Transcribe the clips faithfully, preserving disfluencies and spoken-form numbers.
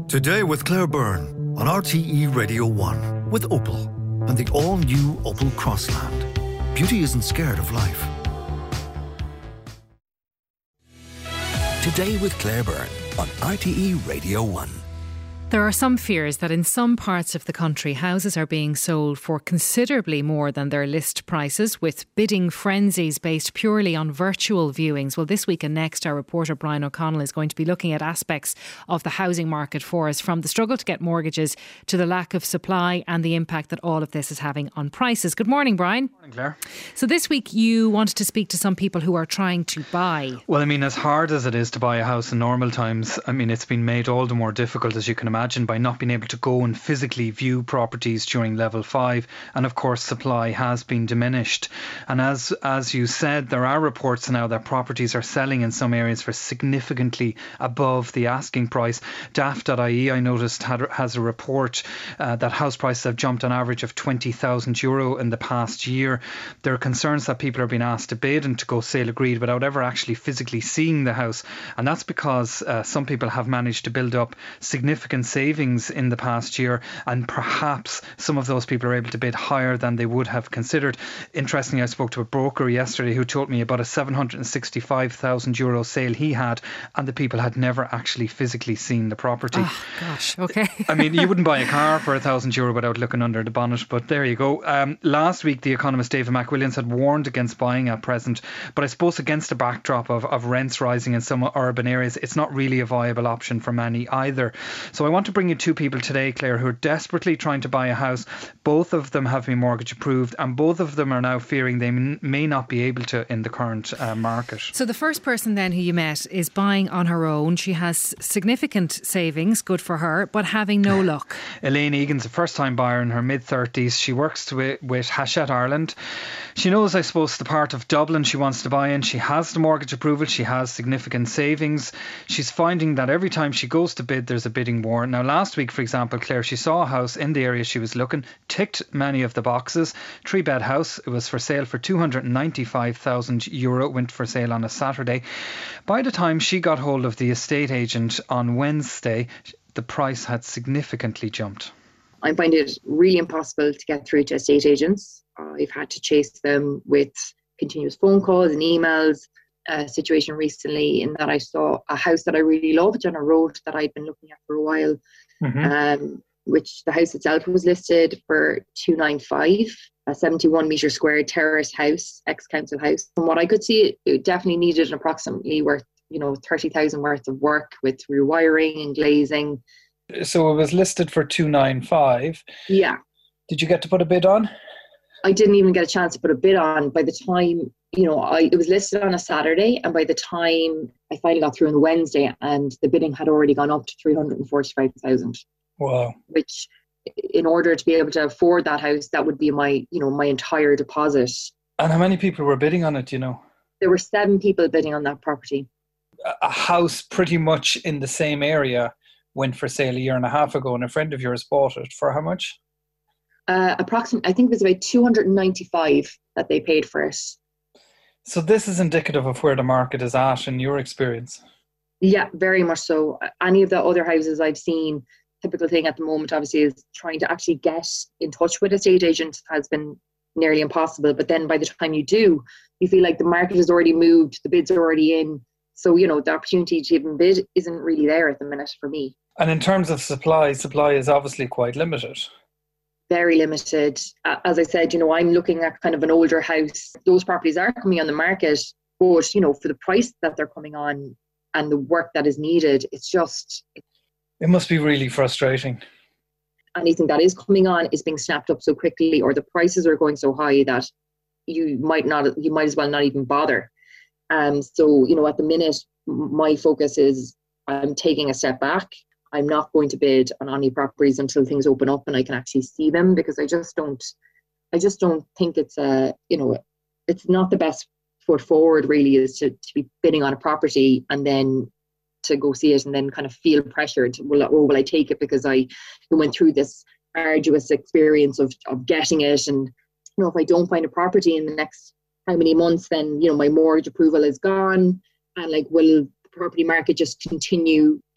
Today with Claire Byrne on R T E Radio one with Opel and the all-new Opel Crossland. Beauty isn't scared of life. Today with Claire Byrne on R T E Radio one. There are some fears that in some parts of the country houses are being sold for considerably more than their list prices, with bidding frenzies based purely on virtual viewings. Well, this week and next our reporter Brian O'Connell is going to be looking at aspects of the housing market for us, from the struggle to get mortgages to the lack of supply and the impact that all of this is having on prices. Good morning, Brian. Good morning, Claire. So this week you wanted to speak to some people who are trying to buy. Well, I mean, as hard as it is to buy a house in normal times, I mean, it's been made all the more difficult, as you can imagine, by not being able to go and physically view properties during level five, and of course supply has been diminished. And as as you said, there are reports now that properties are selling in some areas for significantly above the asking price. Daft dot I E, I noticed, had, has a report uh, that house prices have jumped on average of twenty thousand euro in the past year. There are concerns that people are being asked to bid and to go sale agreed without ever actually physically seeing the house, and that's because uh, some people have managed to build up significant savings in the past year, and perhaps some of those people are able to bid higher than they would have considered. Interestingly, I spoke to a broker yesterday who told me about a seven hundred sixty-five thousand euro sale he had, and the people had never actually physically seen the property. Oh, gosh, okay. I mean, you wouldn't buy a car for a thousand euro without looking under the bonnet, but there you go. Um, last week, the economist David McWilliams had warned against buying at present, but I suppose against the backdrop of, of rents rising in some urban areas, it's not really a viable option for many either. So I want to bring you two people today, Claire, who are desperately trying to buy a house. Both of them have been mortgage approved, and both of them are now fearing they m- may not be able to in the current uh, market. So the first person then who you met is buying on her own. She has significant savings, good for her, but having no luck. Elaine Egan's a first-time buyer in her mid-thirties. She works with, with Hachette Ireland. She knows, I suppose, the part of Dublin she wants to buy in. She has the mortgage approval. She has significant savings. She's finding that every time she goes to bid, there's a bidding war. Now, last week, for example, Claire, she saw a house in the area she was looking, ticked many of the boxes. Three-bed house. It was for sale for two hundred ninety-five thousand euro. Went for sale on a Saturday. By the time she got hold of the estate agent on Wednesday, the price had significantly jumped. I find it really impossible to get through to estate agents. I've had to chase them with continuous phone calls and emails. A situation recently in that I saw a house that I really loved on a road that I'd been looking at for a while, mm-hmm. um, which the house itself was listed for two ninety-five, a seventy-one metre square terrace house, ex-council house. From what I could see, it, it definitely needed an approximately worth, you know, thirty thousand worth of work with rewiring and glazing. So it was listed for two ninety-five. Yeah. Did you get to put a bid on? I didn't even get a chance to put a bid on. By the time, you know, I it was listed on a Saturday, and by the time I finally got through on the Wednesday, and the bidding had already gone up to three hundred forty-five thousand. Wow. Which, in order to be able to afford that house, that would be my, you know, my entire deposit. And how many people were bidding on it, do you know? There were seven people bidding on that property. A house pretty much in the same area went for sale a year and a half ago, and a friend of yours bought it for how much? Uh, approximately, I think it was about two hundred ninety-five that they paid for it. So this is indicative of where the market is at in your experience? Yeah, very much so. Any of the other houses I've seen, typical thing at the moment obviously is trying to actually get in touch with estate agents has been nearly impossible. But then by the time you do, you feel like the market has already moved, the bids are already in. So, you know, the opportunity to even bid isn't really there at the minute for me. And in terms of supply, supply is obviously quite limited. Very limited. As I said, you know, I'm looking at kind of an older house. Those properties are coming on the market, but, you know, for the price that they're coming on and the work that is needed, it's just... It must be really frustrating. Anything that is coming on is being snapped up so quickly, or the prices are going so high that you might not, you might as well not even bother. Um, so, you know, at the minute, my focus is I'm taking a step back. I'm not going to bid on any properties until things open up and I can actually see them, because I just don't, I just don't think it's a, you know, it's not the best foot forward really, is to, to be bidding on a property and then to go see it and then kind of feel pressured. Will, or will I take it because I went through this arduous experience of, of getting it, and, you know, if I don't find a property in the next how many months, then, you know, my mortgage approval is gone, and like, will the property market just continue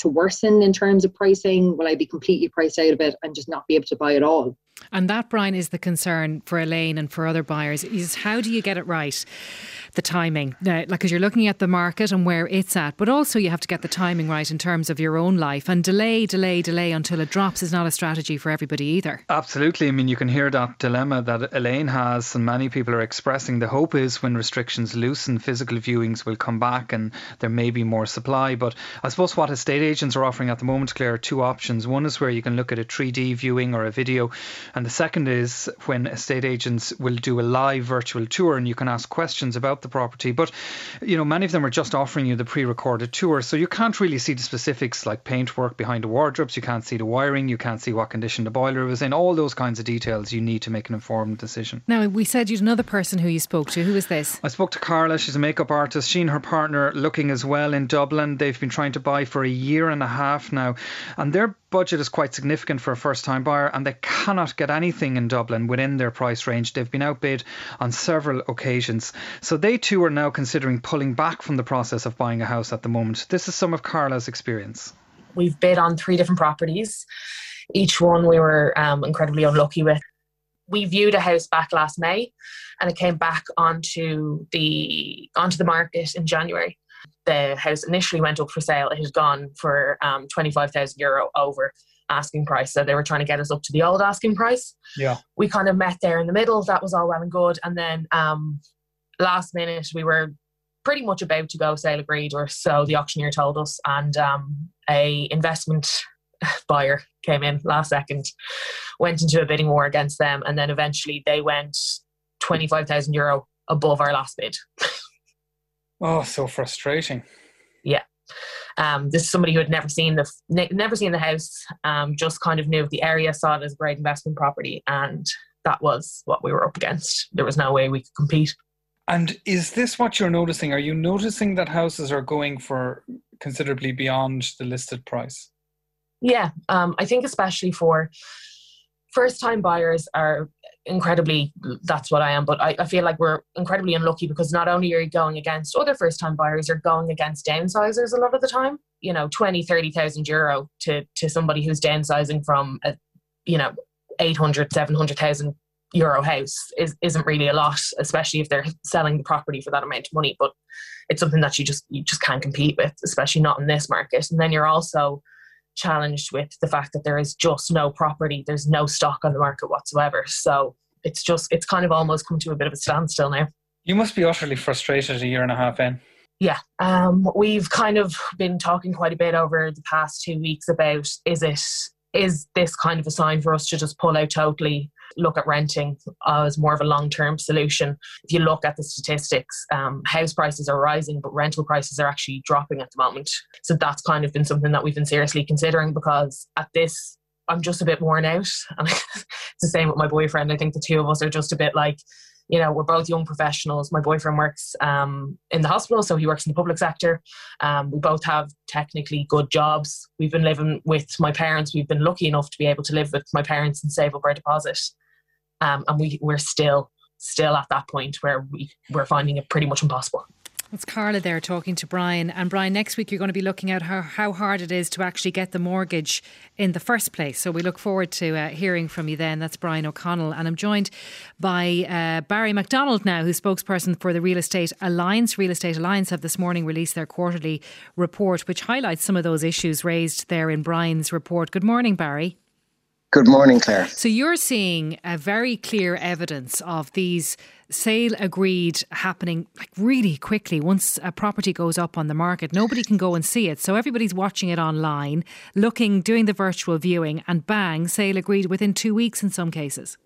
to worsen in terms of pricing? Will I be completely priced out of it and just not be able to buy at all? And that, Brian, is the concern for Elaine and for other buyers, is how do you get it right? The timing, now, like, because you're looking at the market and where it's at, but also you have to get the timing right in terms of your own life, and delay, delay, delay until it drops is not a strategy for everybody either. Absolutely. I mean, you can hear that dilemma that Elaine has, and many people are expressing. The hope is when restrictions loosen, physical viewings will come back and there may be more supply. But I suppose what estate agents are offering at the moment, Claire, are two options. One is where you can look at a three D viewing or a video, and the second is when estate agents will do a live virtual tour and you can ask questions about the property. But, you know, many of them are just offering you the pre-recorded tour, so you can't really see the specifics like paintwork behind the wardrobes, you can't see the wiring, you can't see what condition the boiler was in, all those kinds of details you need to make an informed decision. Now, we said you'd another person who you spoke to. Who was this? I spoke to Carla. She's a makeup artist. She and her partner looking as well in Dublin. They've been trying to buy for a year and a half now, and their budget is quite significant for a first time buyer, and they cannot get anything in Dublin within their price range. They've been outbid on several occasions, so they too are now considering pulling back from the process of buying a house at the moment. This is some of Carla's experience. We've bid on three different properties. Each one we were um, incredibly unlucky with. We viewed a house back last May and it came back onto the onto the market in January. The house initially went up for sale. It had gone for um, twenty-five thousand euro over asking price. So they were trying to get us up to the old asking price. Yeah. We kind of met there in the middle. That was all well and good. And then um, last minute, we were pretty much about to go sale agreed, or so the auctioneer told us. And um, a investment buyer came in last second, went into a bidding war against them. And then eventually they went twenty-five thousand euro above our last bid. Oh, so frustrating. Yeah. Um, this is somebody who had never seen the never seen the house, um, just kind of knew of the area, saw it as a great investment property, and that was what we were up against. There was no way we could compete. And is this what you're noticing? Are you noticing that houses are going for considerably beyond the listed price? Yeah, um, I think especially for first-time buyers are incredibly, that's what I am, but I, I feel like we're incredibly unlucky because not only are you going against other first-time buyers, you're going against downsizers a lot of the time. You know, twenty, thirty thousand euro to, to somebody who's downsizing from a, you know, eight hundred, seven hundred thousand euro house is, isn't really a lot, especially if they're selling the property for that amount of money. But it's something that you just, you just can't compete with, especially not in this market. And then you're also challenged with the fact that there is just no property, there's no stock on the market whatsoever. So it's just, it's kind of almost come to a bit of a standstill now. You must be utterly frustrated a year and a half in. Yeah, um, we've kind of been talking quite a bit over the past two weeks about, is it, is this kind of a sign for us to just pull out totally, look at renting as more of a long-term solution? If you look at the statistics, um, house prices are rising, but rental prices are actually dropping at the moment. So that's kind of been something that we've been seriously considering, because at this, I'm just a bit worn out. And it's the same with my boyfriend. I think the two of us are just a bit like, you know, we're both young professionals. My boyfriend works um, in the hospital, so he works in the public sector. Um, we both have technically good jobs. We've been living with my parents. We've been lucky enough to be able to live with my parents and save up our deposit. Um, and we, we're still still at that point where we, we're finding it pretty much impossible. It's Carla there talking to Brian. And Brian, next week you're going to be looking at how, how hard it is to actually get the mortgage in the first place. So we look forward to uh, hearing from you then. That's Brian O'Connell. And I'm joined by uh, Barry MacDonald now, who's spokesperson for the Real Estate Alliance. Real Estate Alliance have this morning released their quarterly report, which highlights some of those issues raised there in Brian's report. Good morning, Barry. Good morning, Claire. So you're seeing a very clear evidence of these sale agreed happening like really quickly. Once a property goes up on the market, nobody can go and see it. So everybody's watching it online, looking, doing the virtual viewing, and bang, sale agreed within two weeks in some cases.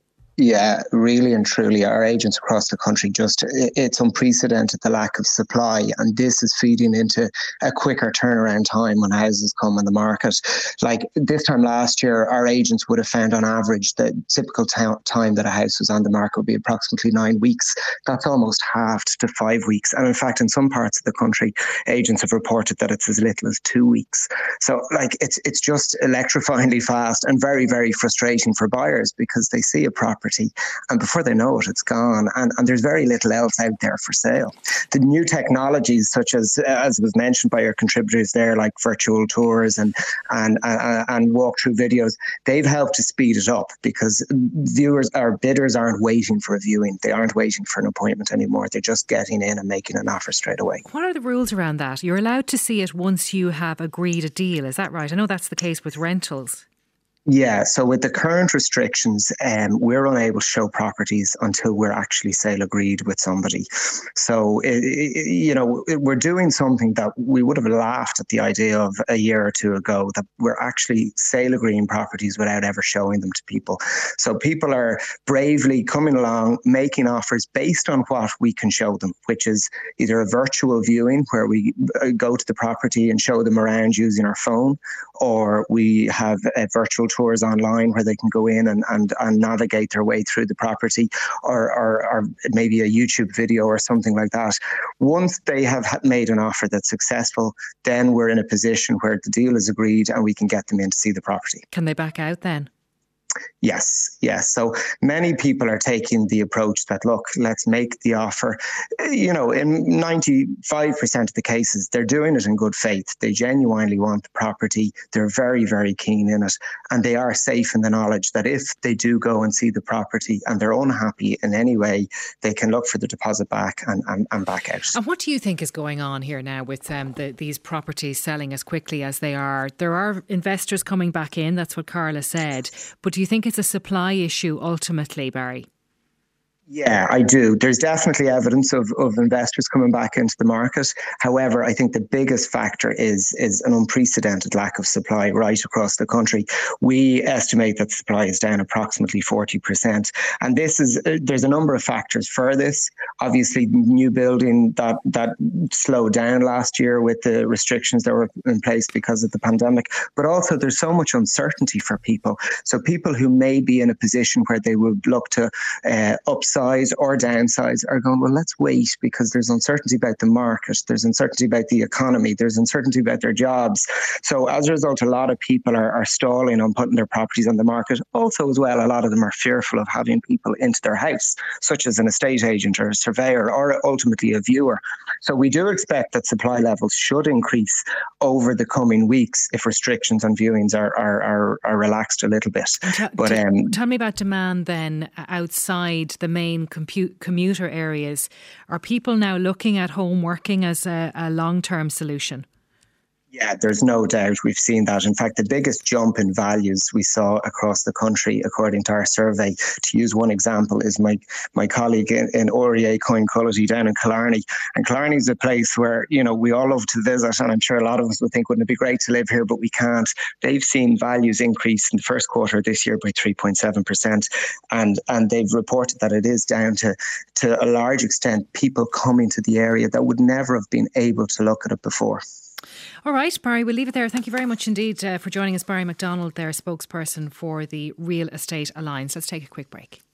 Yeah, really and truly, our agents across the country, just it's unprecedented, the lack of supply, and this is feeding into a quicker turnaround time when houses come on the market. Like this time last year, our agents would have found on average the typical t- time that a house was on the market would be approximately nine weeks. That's almost halved to five weeks. And in fact, in some parts of the country, agents have reported that it's as little as two weeks. So like it's it's just electrifyingly fast and very, very frustrating for buyers because they see a property property, and before they know it, it's gone, and, and there's very little else out there for sale. The new technologies, such as, as was mentioned by your contributors there, like virtual tours and, and, and, and walkthrough videos, they've helped to speed it up, because viewers or bidders aren't waiting for a viewing. They aren't waiting for an appointment anymore. They're just getting in and making an offer straight away. What are the rules around that? You're allowed to see it once you have agreed a deal, is that right? I know that's the case with rentals. Yeah, so with the current restrictions, um, we're unable to show properties until we're actually sale agreed with somebody. So, it, it, you know, we're doing something that we would have laughed at the idea of a year or two ago, that we're actually sale agreeing properties without ever showing them to people. So people are bravely coming along, making offers based on what we can show them, which is either a virtual viewing where we go to the property and show them around using our phone, or we have a virtual tours online where they can go in and, and, and navigate their way through the property, or, or, or maybe a YouTube video or something like that. Once they have made an offer that's successful, then we're in a position where the deal is agreed and we can get them in to see the property. Can they back out then? Yes, yes. So many people are taking the approach that, look, let's make the offer. You know, in ninety-five percent of the cases, they're doing it in good faith. They genuinely want the property. They're very, very keen in it. And they are safe in the knowledge that if they do go and see the property and they're unhappy in any way, they can look for the deposit back and, and, and back out. And what do you think is going on here now with um, the, these properties selling as quickly as they are? There are investors coming back in. That's what Carla said. But do you think it's a supply issue ultimately, Barry? Yeah, I do. There's definitely evidence of, of investors coming back into the market. However, I think the biggest factor is, is an unprecedented lack of supply right across the country. We estimate that supply is down approximately forty percent. And this is, there's a number of factors for this. Obviously, new building that, that slowed down last year with the restrictions that were in place because of the pandemic. But also there's so much uncertainty for people. So people who may be in a position where they would look to uh, upsize or downsize are going, well, let's wait, because there's uncertainty about the market, there's uncertainty about the economy, there's uncertainty about their jobs. So as a result, a lot of people are, are stalling on putting their properties on the market. Also, as well, a lot of them are fearful of having people into their house, such as an estate agent or a surveyor or ultimately a viewer. So we do expect that supply levels should increase over the coming weeks if restrictions on viewings are are, are, are relaxed a little bit. T- but um, Tell me about demand then outside the main Compu- commuter areas. Are people now looking at home working as a, a long-term solution? Yeah, there's no doubt we've seen that. In fact, the biggest jump in values we saw across the country, according to our survey, to use one example, is my my colleague in, in O R E A Coincullity down in Killarney. And Killarney is a place where, you know, we all love to visit, and I'm sure a lot of us would think, wouldn't it be great to live here, but we can't. They've seen values increase in the first quarter of this year by three point seven percent. And and they've reported that it is down to, to a large extent people coming to the area that would never have been able to look at it before. All right, Barry, we'll leave it there. Thank you very much indeed uh, for joining us. Barry McDonald, their spokesperson for the Real Estate Alliance. Let's take a quick break.